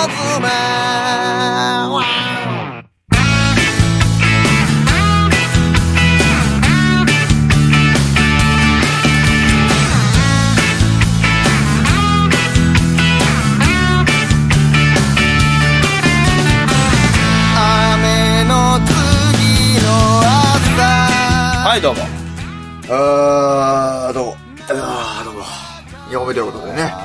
はい、どうも。 どうも。4目ということでね。 ね。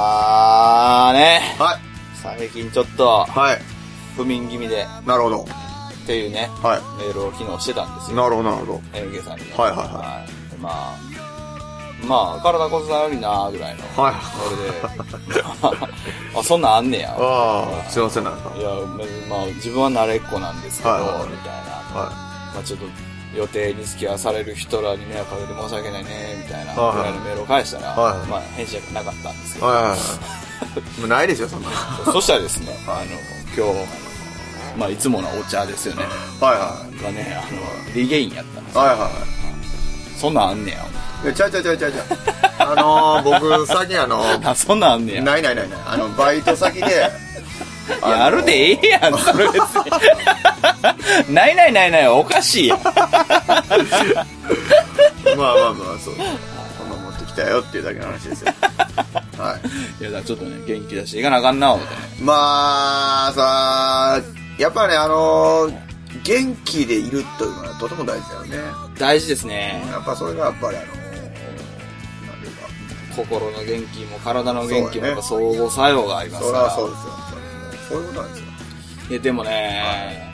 はい。 最近ちょっと、 はい。 不眠気味で、 なるほど。 っていうね、 はい。 メールを昨日してたんですよ。 なるほど、なるほど。 NK さんにね。 はいはいはいでまあ、体こそ悪いなーぐらいの。 はい。 それで、あ、そんなんあんねや。 ああ、すいません、なんか。 いや、まあ、自分は慣れっこなんですけど、 はいはいみたいな。 はまあちょっと、予定に付き合わされる人らに迷惑かけて申し訳ないね、みたいな、 はいはいぐらいのメールを返したら、 はいはいまあ、返信がなかったんですけい。 ど、 はいはいはい。もうないですよ、そんな。 そしたらですね、今日、まあ、いつものお茶ですよね。 はいはがね、リゲインやったんですい。 よ。 はいはそんなんあんねや。 い。いや、ちゃう。僕、先あ、そんなんあんねや。 ない。バイト先で、 やるでええやん、それ別に。ない、おかしいやん。 まあ、そう。こんな持ってきたよっていうだけの話ですよ。はい。 いや、だからちょっとね、元気出していかなあかんな、思ってね。 まあ、やっぱね、元気でいるというのはとても大事だよね。 大事ですね。 やっぱそれがやっぱりなんていうか、 心の元気も体の元気もそうやねやっぱ相互作用がありますから。 そうですよ。そういうことなんですよ。 でもね、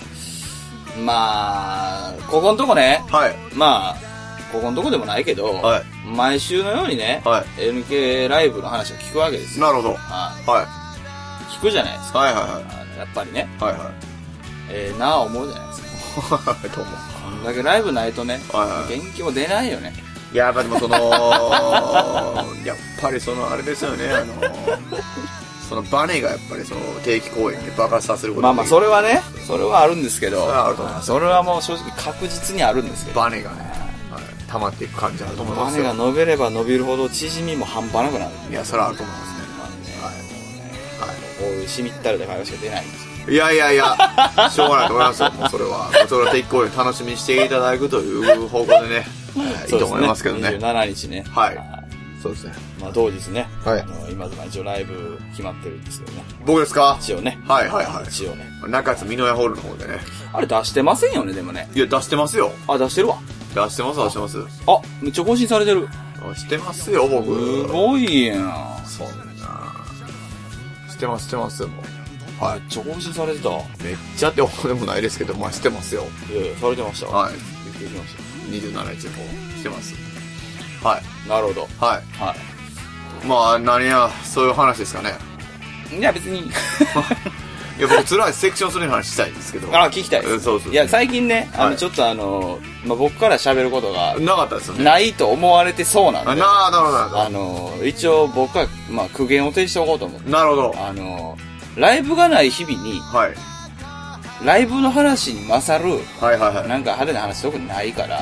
まあ、ここのとこね、 はい。 まあ、ここのとこでもないけど、 はい毎週のようにね、 は NK ライブの話を聞くわけですよ。 なるほど。 はいはい。 聞くじゃないですか。 はい。 やっぱりね、 はい。 なあ思うじゃないですか。 どうも。 こんだけライブないとね、 はい元気も出ないよね。 いや、でもやっぱりあれですよね、そのバネがやっぱり定期公演で爆発させることまあ、それはね、それはあるんですけど、 それはあると思いますそれはもう正直確実にあるんですけど、 バネがね、溜まっていく感じあると思いますよ。 バネが伸びれば伸びるほど縮みも半端なくなる。 いや、それはあると思いますね。 こういうしみったれた会話しか出ないんですよ。 いや、しょうがないと思いますよ、もうそれは。それは定期公演楽しみにしていただくという方向でね、いいと思いますけどね。 27日ね。 はい。そうですね。 まあ同日ね、 はい今でも一応ライブ決まってるんですけどね。 僕ですか？ 一応ね。 はい。 一応ね。 中津美濃屋ホールの方でね。 あれ出してませんよね、でもね。 いや、出してますよ。 あ、出してるわ。 出してます。 あ、めっちゃ更新されてる。 してますよ、僕。 すごいやん。 そんな。してますよ、もう。はい。 めっちゃ更新されてた。いめっちゃってほどでもないですけど、まあ、してますよ。 やいや、されてました。 はい。 びっくりしまし 27日の方、してます。はい。 た。なるほど。 はい。 はまあ、何や、そういう話ですかね。 い。いや、別に。 いや、僕、辛いセクション3の話したいんですけど。 あ、聞きたいです。 そう。 いや、最近ね、 はいちょっとまあ、僕から喋ることがなかったですよね。 ないと思われてそうなんで。 なるほど。 一応僕は、まあ、苦言を呈しておこうと思って。 なるほど。 ライブがない日々に、 はい。 ライブの話に勝る、 はい。 なんか派手な話特にないから。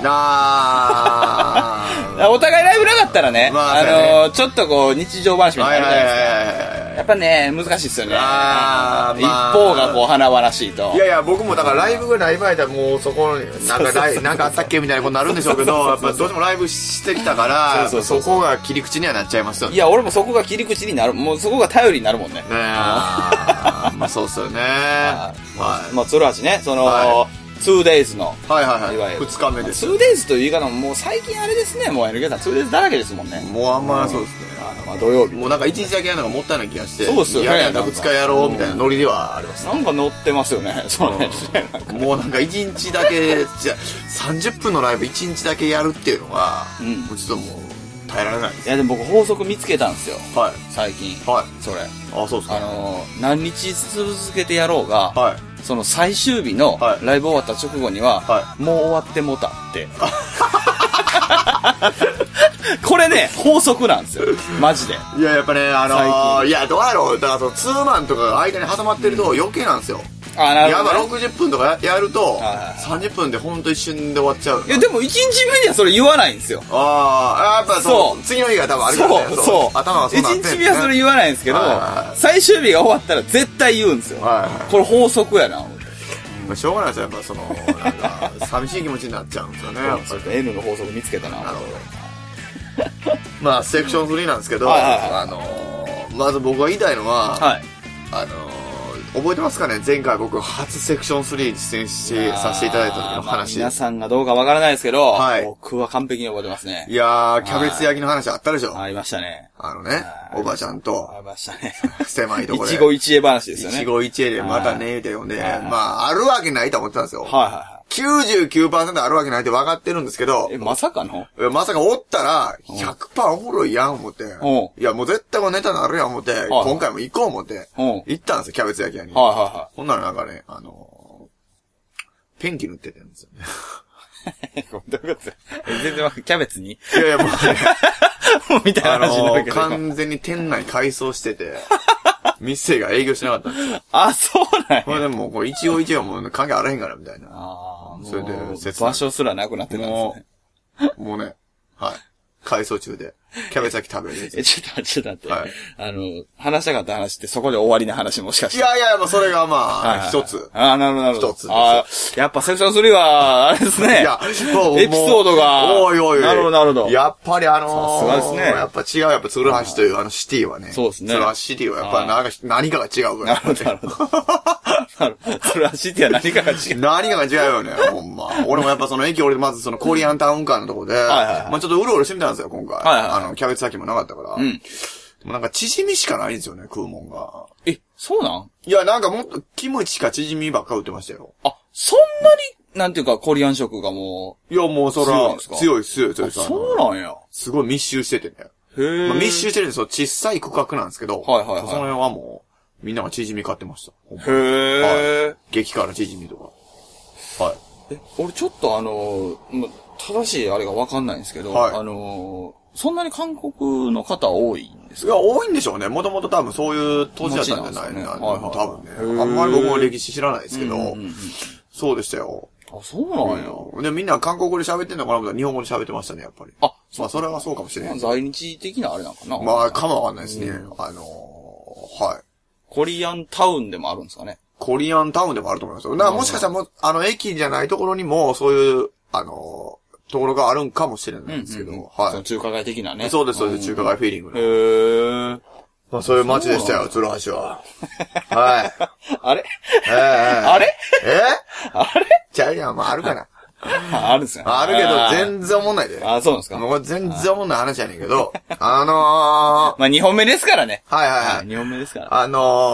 おお互いライブなかったらね、 まあちょっとこう、日常話みたいになるじゃないですか。 はい。 やっぱね、難しいっすよね。 まあ一方がこう、華々しいと。 いや、僕もだからライブがない場合だもうそこに、なんかあったっけみたいなことになるんでしょうけど、やっぱどうしてもライブしてきたから、そこが切り口にはなっちゃいますよね。 いや、俺もそこが切り口になる、もうそこが頼りになるもんね。 まあそうっすよね。 まあ、鶴橋ね、2days の。 はい。 いわゆる 2日目です。 2days という言い方ももう最近あれですね、もう NK さん 2days だらけですもんね。 もうあんまそうですね。 まあ土曜日。 もうなんか1日だけやるのがもったいない気がして。 そうっすよねや2日やろうみたいなノリではあります。 なんか乗ってますよね、それね。 もうなんか1日だけ、30分のライブ1日だけやるっていうのが、もうちょっともう耐えられないです。 いやでも僕法則見つけたんですよ。 はい。 最近。 はい。 それ。 あ、そうですか。 何日続けてやろうが、 はい。 その最終日のライブ終わった直後には、もう終わってもたって。これね、法則なんですよ。マジで。 いや、やっぱね、いや、どうやろう。だからツーマンとかが間に挟まってると余計なんですよ。 なるほど、ね。 やっぱ60分とかやると、30分でほんと一瞬で終わっちゃう。 いや、でも1日目にはそれ言わないんですよ。 やっぱそう。次の日が多分あるからね。 そう。 頭がそうなってんね。 1日目はそれ言わないんですけど、最終日が終わったら絶対言うんですよ。これ法則やな、思って。 しょうがないですよ。やっぱなんか、寂しい気持ちになっちゃうんですよね。やっぱり N の法則見つけたな。 なるほど。まあ、セクション3なんですけど、まず僕が言いたいのは、覚えてますかね、前回僕初セクション3に出演させていただいた時の話。 皆さんがどうかわからないですけど、僕は完璧に覚えてますね。 いやー、キャベツ焼きの話あったでしょ。 ありましたね。 おばちゃんと。 ありましたね。 狭いところで。 一期一会話ですよね。 一期一会でまたね、って呼んで、まあ、あるわけないと思ってたんですよ。99% あるわけないって分かってるんですけど。 まさかのまさかおったら、100% おもろいやん、思って。いや、もう絶対このネタなるやん、思って。今回も行こう、思って。行ったんですよ、キャベツ焼き屋に。ほんならなんかね、ペンキ塗ってたんですよね。 どういうこと全然キャベツにいやいや、もうね。 もうみたいな話になるけど。 完全に店内改装してて、店が営業してなかったんですよ。 そうなんや。 これでも、一期一会はもう関係あらへんから、みたいな。それで、 場所すらなくなってたんですね。もうね、はい。改装中で、キャベツ焼き食べる。 ちょっと待って。話したかった話ってそこで終わりの話もしかして。 いや、もうそれがまあ、一つ。 なるほど。 一つ。 やっぱセクション3は、あれですね。いや、エピソードが。 おい。 なるほど。 やっぱりさすがですね。 やっぱ違う、やっぱ鶴橋というシティはね。 そうですね。 鶴橋シティはやっぱ何かが違うから。 なるほど。鶴橋シティは何かが違う。 何かが違うよね、ほんま。俺もやっぱその駅俺まずコリアンタウン間のとこで、まあちょっとうろうろしてみたんですよ、今回。キャベツ焼きもなかったから。でもなんか、縮みしかないんですよね、食うもんが。 そうなん？ いや、なんかもっと、キムチか縮みばっか売ってましたよ。 そんなに、なんていうか、コリアン食がもう。いや、もうそら、強い。 そうなんや。 すごい密集しててね。まあ、密集してるんですよ。小さい区画なんですけど。その辺はもう、みんなが縮み買ってました。激辛縮みとか。 俺ちょっと正しいあれがわかんないんですけど、そんなに韓国の方多いんですか？ いや、多いんでしょうね。もともと多分そういう土地だったんじゃないの、多分ね。あんまり僕も歴史知らないですけど、そうでしたよ。 そうなんや。 で、みんな韓国語で喋ってんのかなと思ったら日本語で喋ってましたね、やっぱり。まあ、それはそうかもしれない。 在日的なあれなんかな。 まあ、かもわかんないですね。 コリアンタウンでもあるんですかね。 コリアンタウンでもあると思いますよ。だからもしかしたら駅じゃないところにも、そういう、ところがあるんかもしれないんですけど、 その中華街的なね。 そうです、中華街フィーリングの。まあそういう街でしたよ、鶴橋は。はい。 あれあれちゃうやん、まああるかな。 あるんですよ。 あるけど、全然思んないで。 そうなんですか。 もう全然思んない話やねんけど、まあ2本目ですからね。 はい。 2本目ですから。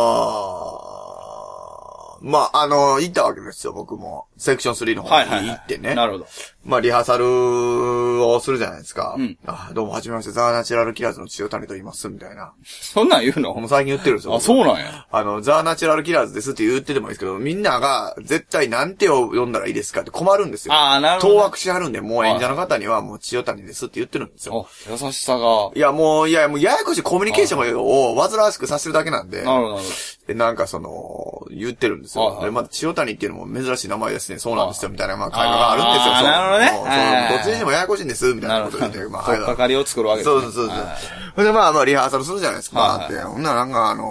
まあ、行ったわけですよ、僕も。セクション3の方に行ってね。 なるほど。 まあ、リハーサルをするじゃないですか。どうも、はじめまして、ザーナチュラルキラーズの千代谷と言います、みたいな。 そんなん言うの？ もう最近言ってるんですよ。 そうなんや。 ザーナチュラルキラーズですって言っててもいいですけど、みんなが絶対なんてを読んだらいいですかって困るんですよ。 なるほど。 当惑しはるんで、もう演者の方にはもう千代谷ですって言ってるんですよ。 優しさが。 いや、もうややこしいコミュニケーションを煩わしくさせてるだけなんで。 なるほど。 なんか言ってるんですよ。で、また千代谷っていうのも珍しい名前ですね。そうなんですよ、みたいな、まあ会話があるんですよ。 なるほどね。 どっちにしてもややこしいんです、みたいなこと言って、まあ、 とっかかりを作るわけですね。 そう。で、まあ、リハーサルするじゃないですか、って。ほんならなんか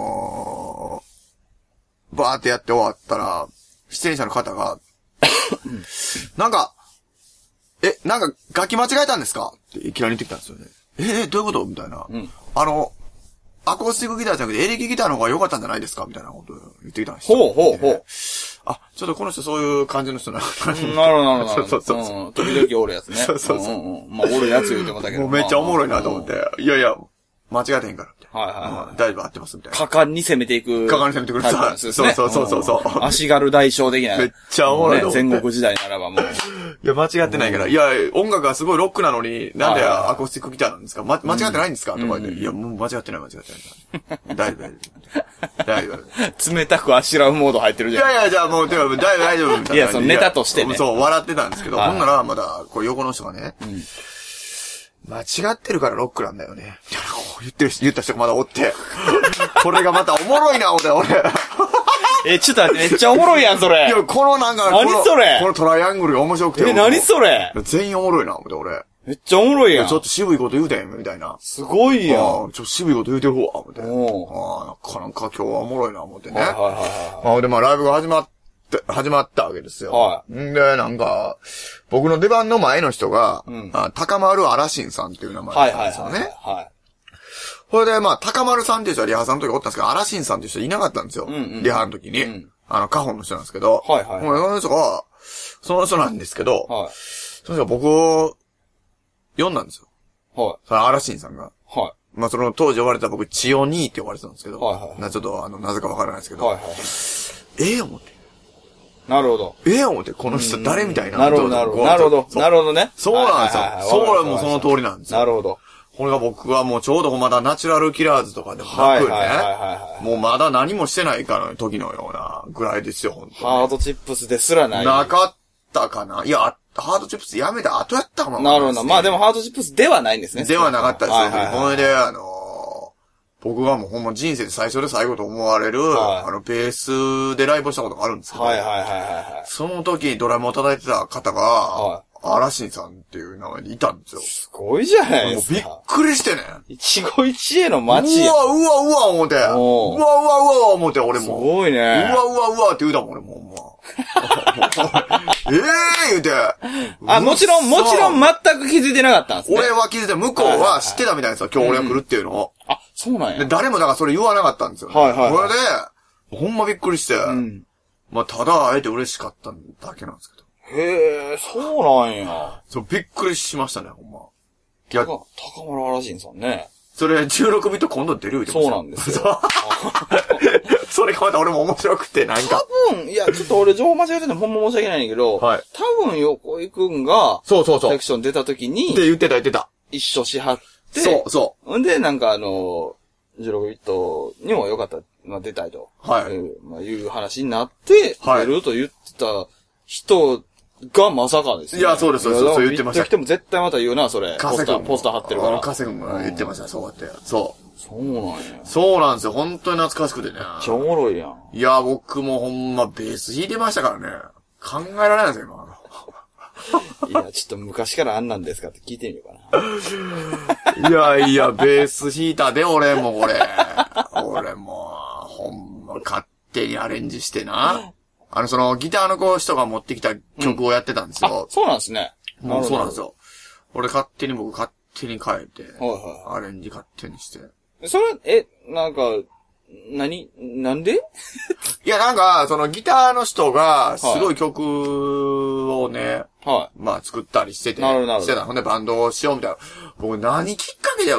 バーってやって終わったら、出演者の方が、なんか楽器間違えたんですかっていきなり言ってきたんですよね。どういうことみたいな。アコースティックギターじゃなくてエレキギターの方が良かったんじゃないですかみたいなことを言ってきたんですよ。 ほう。 ちょっとこの人そういう感じの人なのなるほど。 そう。 時々おるやつね。 そう。 まあ、おるやつ言うてもだけど。 もうめっちゃおもろいなと思って。いや、間違えてへんからって。大丈夫合ってますみたいな。 果敢に攻めていく。 果敢に攻めてくるさ。そう。 足軽大将的な。 めっちゃおもろいの。 戦国時代ならばもう。 いや、間違ってないから。いや、音楽がすごいロックなのに、なんでアコースティックギターなんですか間違ってないんですかとか言って。いや、もう間違ってない。大丈夫。冷たくあしらうモード入ってるじゃん。 いや、じゃあもう、大丈夫みたいな。 いや、そのネタとしてね。 そう、笑ってたんですけど、ほんならまだ、横の人がね、間違ってるからロックなんだよね。みたいな言った人がまだおって。これがまたおもろいな、俺。 ちょっと待って、めっちゃおもろいやん、それ。 いや、このなんか、 何それこのトライアングルが面白くて。 何それ全員おもろいな、思って俺。 めっちゃおもろいやん。 ちょっと渋いこと言うてん、みたいな。 すごいやん。ちょっと渋いこと言うてる方は、思って。なんか今日はおもろいな、思ってね。で、ライブが始まったわけですよ。 はい。 んで、なんか、僕の出番の前の人が、高丸あらしんさんっていう名前なんですよね。はい。それで、高丸さんっていう人はリハさんの時おったんですけど、あらしんさんっていう人いなかったんですよ。リハの時に。カホンの人なんですけど。はいはい。その人なんですけど、はい。その人が僕を、読んだんですよ。はい。それ、アラシンさんが。はい。その当時呼ばれた僕、千代兄って呼ばれてたんですけど。はいはい。ちょっとなぜかわからないですけど。はいはい。思って。 なるほど。 思って、この人誰みたいな。 なるほど、なるほど。なるほど。なるほどね。 そうなんですよ。そう、もうその通りなんですよ。 なるほど。 これが僕はもうちょうどまだナチュラルキラーズとかでもなくね。もうまだ何もしてないから時のようなぐらいですよ、本当に。 ハードチップスですらない。 なかったかな。いや、ハードチップスやめた後やったかも。 なるほど。でもハードチップスではないんですね。 ではなかったですよ。これで、僕がもうほんま人生で最初で最後と思われる、ベースでライブしたことがあるんですけど、その時にドラムを叩いてた方が、アラシンさんっていう名前でいたんですよ。 すごいじゃないですか。 もうびっくりしてね。 一期一会の街や。 うわ思って。うわ思って、俺も。すごいね。 うわって言うたもん、俺も。ほんま。言うて。 もちろん全く気づいてなかったんですね。 俺は気づいて、向こうは知ってたみたいですよ、今日俺が来るっていうのを。 そうなんや。 で、誰もだからそれ言わなかったんですよ。これで、ほんまびっくりして、ただ会えて嬉しかっただけなんですけど。 へえ、そうなんや。 そう、びっくりしましたね、ほんま。 高丸アラジンさんね。 それ、16ビット今度出るってそうなんですよ。 それがまた俺も面白くて、なんか。 多分、いや、ちょっと俺情報間違えててほんま申し訳ないんだけど、多分横井くんが、 セクション出た時に、 って言ってた。 一緒しはって、 んで、なんか16ビットにもよかったら出たいと。いう話になって、出ると言ってた人がまさかですね。 いや、そう言ってました。 来ても絶対また言うな、それ。ポスター貼ってるから。 カセ君が言ってました、そうやって。 そうなんや。 そうなんですよ。本当に懐かしくてね。 めっちゃおもろいやん。 いや、僕もほんまベース弾いてましたからね。考えられないですよ、今。 いや、ちょっと昔からあんなんですかって聞いてみようかな。いや、ベース弾いたで、俺もこれ。俺も、ほんま、勝手にアレンジしてな。その、ギターの人が持ってきた曲をやってたんですよ。 そうなんですね。 もうそうなんですよ。俺勝手に変えて、アレンジ勝手にして。 それ、なんか、なんでいや、なんか、そのギターの人が、すごい曲をね、作ったりしてて、してた。ほんでバンドをしようみたいな。僕何きっかけで、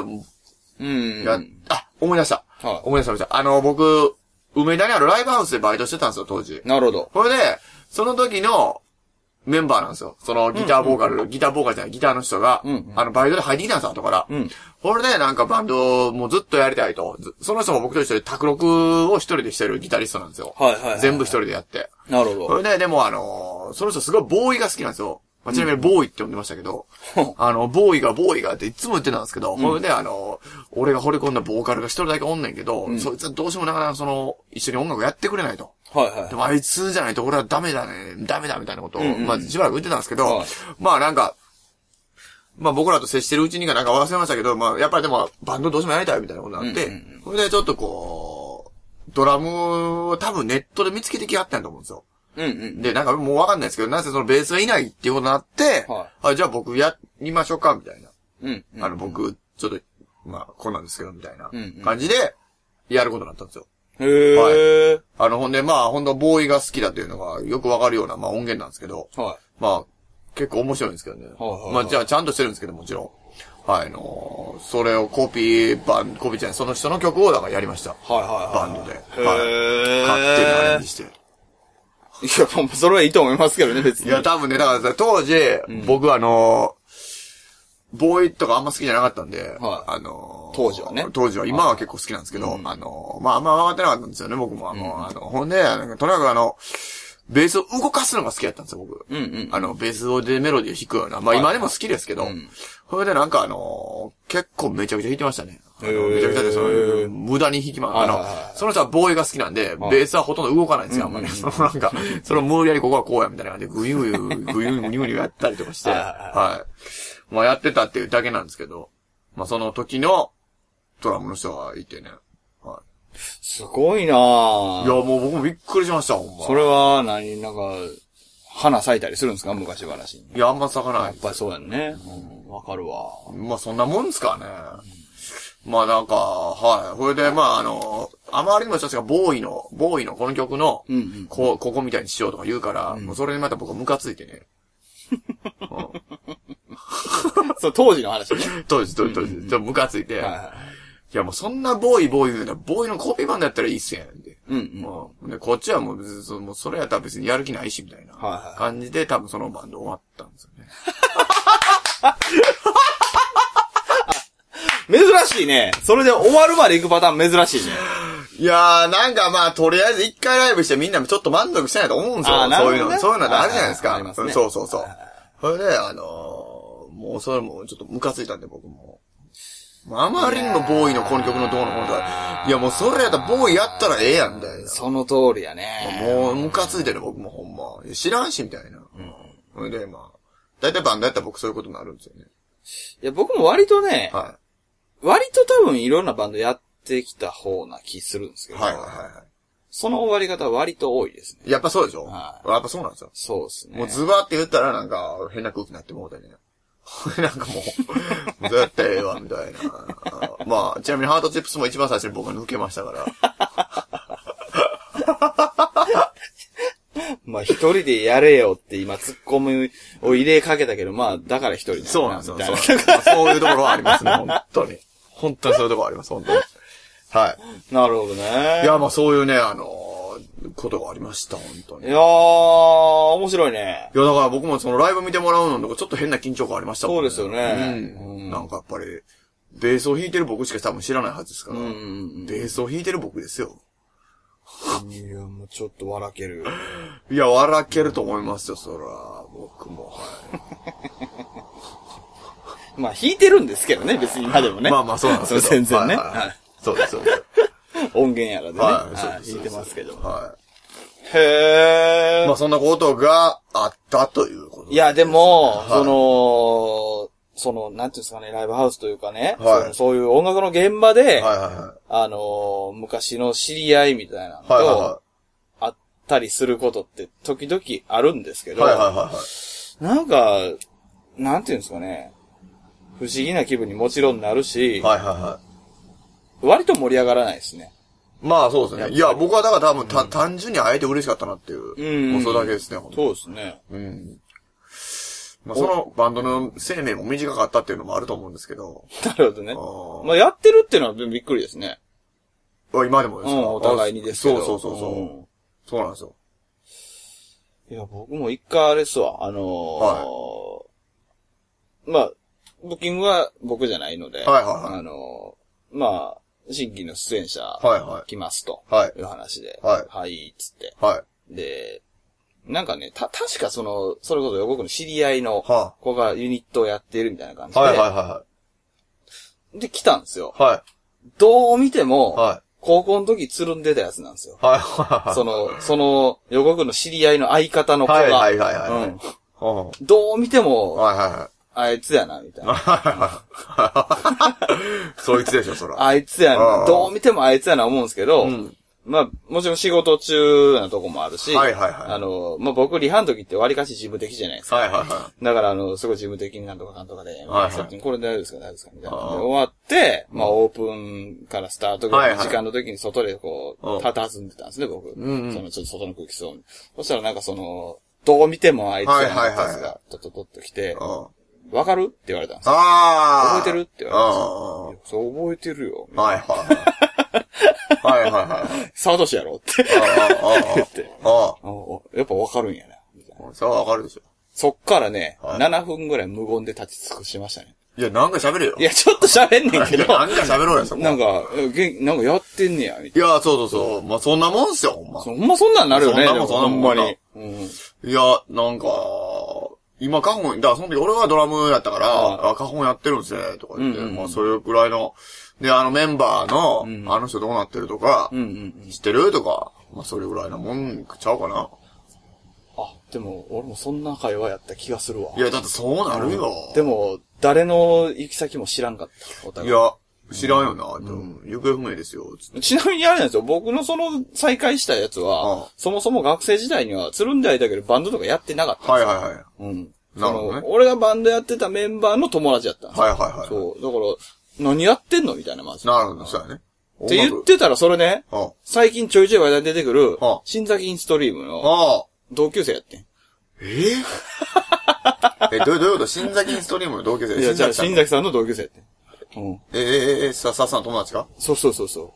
思い出した。思い出した。僕、梅田にあるライブハウスでバイトしてたんですよ、当時。 なるほど。 これで、その時のメンバーなんですよ。そのギターボーカルじゃない、ギターの人が、バイトで入ってきたんですよ、後から。これでなんかバンドをもうずっとやりたいと。その人も僕と一緒で卓録を一人でしてるギタリストなんですよ。全部一人でやって。 なるほど。 これで、でもその人すごいボーイが好きなんですよ。ちなみにボーイって呼んでましたけど、ボーイがっていつも言ってたんですけど、これで俺が惚れ込んだボーカルが一人だけおんねんけど、そいつはどうしてもなかなか一緒に音楽やってくれないと。でもあいつじゃないと俺はダメだみたいなことを、しばらく言ってたんですけど、なんか、僕らと接してるうちになんか忘れましたけど、やっぱりでもバンドどうしてもやりたいみたいなことになって、それでちょっとドラムを多分ネットで見つけてきはったんやと思うんですよ。で、なんかもうわかんないですけど、なぜそのベースがいないっていうことになって、じゃあ僕やりましょうか、みたいな。僕、ちょっと、こんなんですけど、みたいな感じで、やることになったんですよ。ほんで、ほんとボーイが好きだというのがよくわかるような、音源なんですけど、結構面白いんですけどね。じゃあちゃんとしてるんですけど、もちろん。それをコピーじゃない、その人の曲をだからやりました。バンドで。勝手にアレンジして。 いや、それはいいと思いますけどね、別に。 いや、多分ね、だからさ、当時、僕ボーイとかあんま好きじゃなかったんで、 当時はね。 当時は、今は結構好きなんですけど、あんま分かってなかったんですよね、僕も。ほんで、とにかくベースを動かすのが好きだったんですよ、僕。ベースでメロディーを弾くような。まあ今でも好きですけど、それでなんか結構めちゃくちゃ弾いてましたね。めちゃくちゃで、無駄に弾きま、その人はボーイが好きなんで、ベースはほとんど動かないんですよ、あんまり。なんか、それを無理やりここはこうや、みたいな感じで、グニューやったりとかして、はい。まあやってたっていうだけなんですけど、まあその時のドラムの人がいてね。 すごいなぁ。 いや、もう僕もびっくりしました、ほんま。 それはなんか、花咲いたりするんですか昔話に。 いや、あんま咲かない。 やっぱりそうやんね。わかるわ。 まあそんなもんですかね。まあなんか、はい。これで、まああまりにも人たちがボーイのこの曲の、ここみたいにしようとか言うから、もうそれにまた僕はムカついてね。 そう、当時の話ね。 当時。ちょっとムカついて。いやもうそんなボーイ言うなら、ボーイのコピーバンドやったらいいっすやん。で、こっちはもうそれやったら別にやる気ないし、みたいな感じで多分そのバンド終わったんですよね。 珍しいね。それで終わるまで行くパターン珍しいね。 いやー、なんかまあ、とりあえず一回ライブしてみんなもちょっと満足してないと思うんですよ。そういうのってあるじゃないですか。そう。それで、もうそれもちょっとムカついたんで僕も。あまりにもボーイのこの曲のどうのこうのとか、いやもうそれやったらボーイやったらええやんみたいな。 その通りやね。 もうムカついてる僕もほんま。知らんしみたいな。それでまあ、だいたいバンドやったら僕そういうことになるんですよね。 いや僕も割とね、割と多分いろんなバンドやってきた方な気するんですけど、その終わり方は割と多いですね。 やっぱそうでしょ？やっぱそうなんですよ。 そうですね。 もうズバって言ったらなんか変な空気になってもうたりね。なんかもう、どうやってええわ、みたいな。まあ、ちなみにハートチップスも一番最初に僕が抜けましたから。 まあ、一人でやれよって今ツッコミを入れかけたけど、まあ、だから一人で。 そうなんですよ。そういうところはありますね、本当に。本当にそういうところあります、本当に。はい。 なるほどね。 いや、まあそういうね、ことがありました、本当に。 いやー、面白いね。 いや、だから僕もそのライブ見てもらうのとかちょっと変な緊張感ありましたもんね。 そうですよね。 なんかやっぱり、ベースを弾いてる僕しか多分知らないはずですから。ベースを弾いてる僕ですよ。 いや、もうちょっと笑ける。 いや、笑けると思いますよ、そら、僕も。 まあ、弾いてるんですけどね、別に今でもね。 まあそうなんですけど。 全然ね。 そうです、そうです。 音源やらでね。弾いてますけど。 へー。まあそんなことがあったということ。 いや、でも、なんていうんですかね、ライブハウスというかね、そういう音楽の現場で、昔の知り合いみたいなのと、あったりすることって時々あるんですけど、なんか、なんていうんですかね、不思議な気分にもちろんなるし、割と盛り上がらないですね。 まあそうですね。いや、僕はだから多分単純に会えて嬉しかったなっていう。もうそれだけですね、 そうですね。 まあそのバンドの生命も短かったっていうのもあると思うんですけど。 なるほどね。まあやってるっていうのはびっくりですね。 今でもですか？ お互いにですけど。 そう。そうなんですよ。 いや、僕も一回あれっすわ。まあ、ブッキングは僕じゃないので、まあ、新規の出演者、来ますと、いう話で、つって。で、なんかね、確かそれこそ僕の知り合いの子がユニットをやっているみたいな感じで、で、来たんですよ。どう見ても、高校の時つるんでたやつなんですよ。その、横君の知り合いの相方の子が、どう見ても、あいつやな、みたいな。 そいつでしょ、そら。 あいつやな。どう見てもあいつやな思うんですけど、まあ、もちろん仕事中なとこもあるし、まあ僕、リハの時って割かし事務的じゃないですか。だから、すごい事務的になんとかかんとかで、これ大丈夫ですかみたいな。終わって、まあ、オープンからスタートぐらいの時間の時に外でこう、佇んでたんですね、僕。ちょっと外の空気そう。そしたらなんかどう見てもあいつやなってやつが、と来て、わかるって言われたんですよ。覚えてるって言われたんですよ。そう、覚えてるよ。沢年やろって言って。やっぱわかるんやな。 それはわかるでしょ。 そっからね、7分ぐらい無言で立ち尽くしましたね。 いや、なんか喋れよ。 いや、ちょっと喋んねんけど。 なんか喋ろうよ、そこ。 なんかやってんねや、みたいな。いや、そう。まあ、そんなもんっすよ、ほんま。 ほんまそんなんなるよね。 そんなもん。 ほんまに。 いや、なんか、今カホン、だからその時俺はドラムやったから、カホンやってるんですね、とか言って、まあそれくらいの、で、メンバーの、あの人どうなってるとか、知ってるとか、まあそれぐらいのもんちゃうかな。 あ、でも、俺もそんな会話やった気がするわ。 いや、だってそうなるよ。 でも、誰の行き先も知らんかった。お互い。 いや、知らんよな、行方不明ですよ。 ちなみにあれなんですよ、僕のその再会したやつは、そもそも学生時代にはつるんではいたけどバンドとかやってなかったんですよ。 はいはいはい。うん。なるほどね。 俺がバンドやってたメンバーの友達やったんですよ。 はいはいはい。 そう。だから、何やってんのみたいなまず。 なるほど、そうやね。 って言ってたらそれね、最近ちょいちょい話題に出てくる、新崎インストリームの同級生やってん。 どういうこと新崎インストリームの同級生？ いや、じゃあ新崎さんの同級生やってん。 さんの友達か？ そうそうそうそう。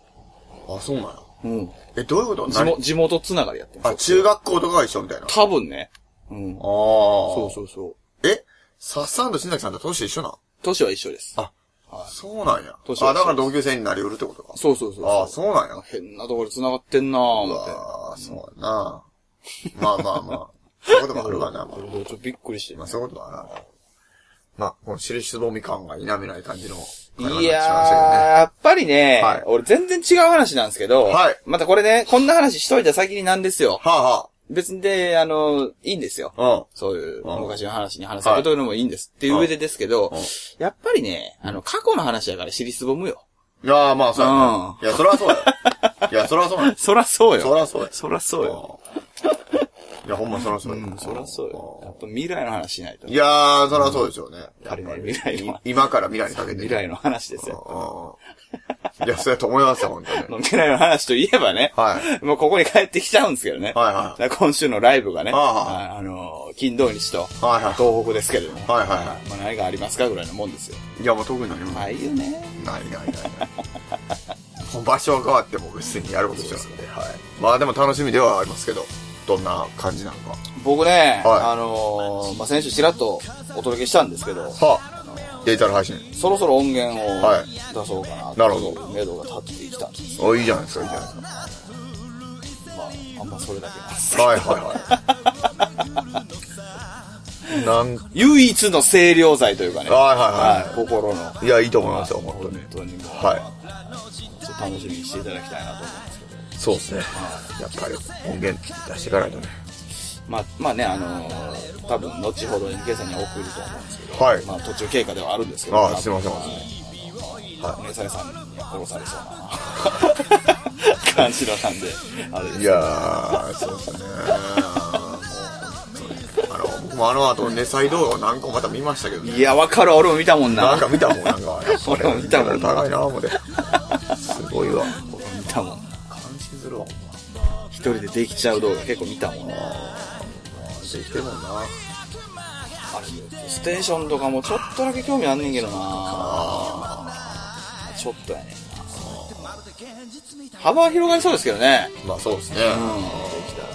あ、そうなんや。 うん。 どういうこと地元つながりやってん。 あ、中学校とかが一緒みたいな。 多分ね。うん。そうそうそう。 さんと新崎さんって年一緒な？ 年は一緒です。 あ、そうなんや。だから同級生になり得るってことか。 そうそうそう。 あ、そうなんや。 変なところ繋がってんなぁ、思って。 ああ、そうやな。まあまあまあ。そういうこともあるかな。 ちょっとびっくりして。 まあそういうことだな。まあ、この尻すぼみ感が否めない感じの。 いやー、やっぱりね、俺全然違う話なんですけど、またこれね、こんな話しといた先になんですよ。別にで、いいんですよ。そういう昔の話に話されるのもいいんですっていう上でですけど、やっぱりね、過去の話だから尻すぼむよ。 いやー、まあそうやな。いや、そらそうや。いや、そらそうや。 そらそうよ。 そらそうや。 そらそうよ。 いや、ほんまそらそうや。 そらそうよ。やっぱ未来の話しないと。 いやー、そらそうですよね。 やっぱり未来の。 今から未来にかけて。 未来の話ですよ。 いや、そうやと思いますよ、本当に。 未来の話といえばね。もうここに帰ってきちゃうんですけどね。今週のライブがね。金土日と、東北ですけれども。まあ何がありますかぐらいのもんですよ。 いや、もう特に何もない。ないよね。 ない。場所が変わっても別にやることじゃないんで。まあでも楽しみではありますけど。どんな感じなのか。 僕ね、先週ちらっとお届けしたんですけど、 デジタル配信。 そろそろ音源を出そうかなっていう目処が立ってきたんですよ。いいじゃないですか、いいじゃないですか。 まあ、あんまそれだけなんです。唯一の清涼剤というかね。心の。 いや、いいと思いますよ、本当に。楽しみにしていただきたいなと思うんですけど。 そうですね。やっぱり音源出していかないとね。 まあね、多分後ほどに今朝には送ると思うんですけど、まあ途中経過ではあるんですけど、 すいません。 ねさやさんに殺されそうな感じのなんで、あれです。 いやー、そうですね。僕も後ねさい動画を何個また見ましたけどね。 いや、わかる、俺も見たもんな。 なんか見たもん、なんか。 俺も見たもん。 高いな、思って。すごいわ。 僕も見たもん。 感心するわ。 一人でできちゃう動画結構見たもんな。 できてるもんな。 ステーションとかもちょっとだけ興味あんねんけどな。ちょっとやねんな。幅は広がりそうですけどね。 まあそうですね。 できた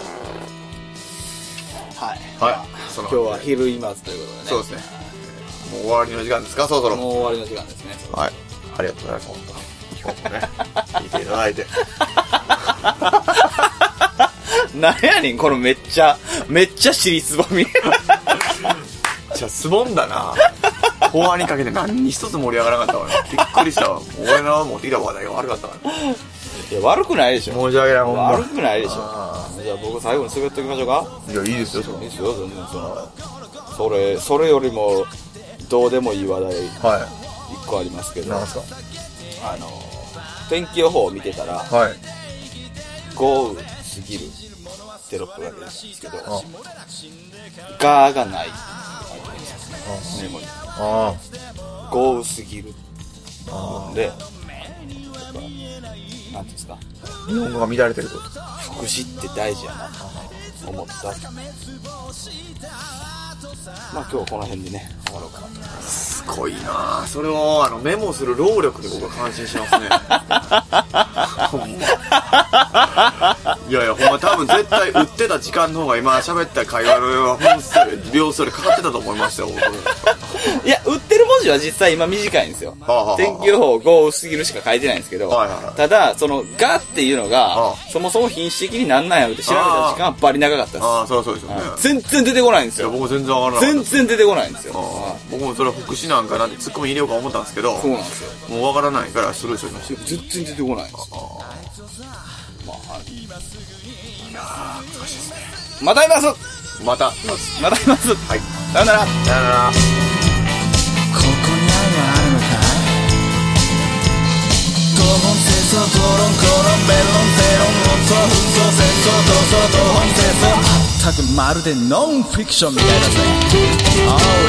ら。今日は昼今津ということでね。 そうですね。もう終わりの時間ですか、そろそろ。 もう終わりの時間ですね。 はい。ありがとうございます。今日もね、聞いていただいて。 なんやねん、このめっちゃ尻すぼみ。 じゃあ、すぼんだな。後半にかけて何一つ盛り上がらなかったわ。びっくりしたわ。俺の持ってきた話題が悪かったから。 いや、悪くないでしょ。 申し訳ない、ほんま。 悪くないでしょ。じゃあ僕最後に滑っておきましょうか。 いや、いいですよ、 いいですよ、全然それよりも、どうでもいい話題、一個ありますけど。 何すか？ 天気予報を見てたら、豪雨すぎるテロップが出てたんですけど、ガーがない。メモに。豪雨すぎる。で、なんていうんですか。 日本語が乱れてること。 福祉って大事やなと思った。まあ今日はこの辺でね、終わろうかなと思います。 すごいなぁ。それをメモする労力で僕は感心しますね。ほんま。いやいや、ほんま多分絶対売ってた時間の方が今喋った会話の本数、秒数でかかってたと思いましたよ、僕。 いや、売ってるも文字は実際今短いんですよ。天気予報5薄すぎるしか書いてないんですけど、ただ、その、がっていうのが、そもそも品詞的になんなんやろって調べた時間はバリ長かったです。 ああ、そうですよね。 全然出てこないんですよ。 僕全然わからない。 全然出てこないんですよ。 僕もそれは北詞なんかなってツッコミ入れようか思ったんですけど、 そうなんですよ。 もうわからないからスルーしときました。 全然出てこないんですよ。まあ、はい。 いやー、難しいですね。 またいます。 またいます。 はい。 さよなら。 さよなら。 ここに愛はあるのかい？討論戦争討論口論弁論正論論争紛争戦争闘争討論戦争まったくまるでノンフィクションみたいだぜ。